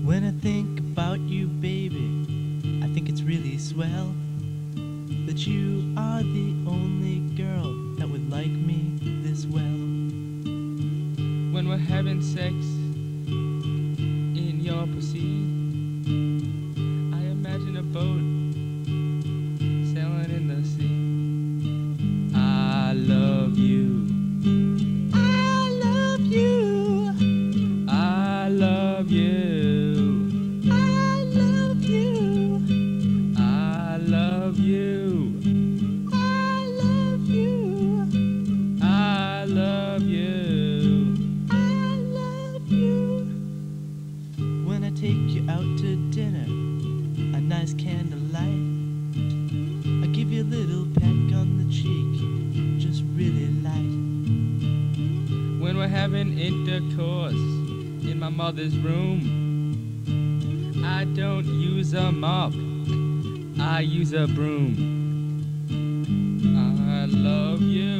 When I think about you, baby, I think it's really swell that you are the only girl that would like me this well. When we're having sex in your pussy, I imagine a boat sailing in the sea. I love you. I love you. I love you. I love you. I love you. I love you. I love you. I love you. When I take you out to dinner, a nice candlelight, I give you a little peck on the cheek, just really light. When we're having intercourse in my mother's room, I don't use a mop, I use a broom. I love you.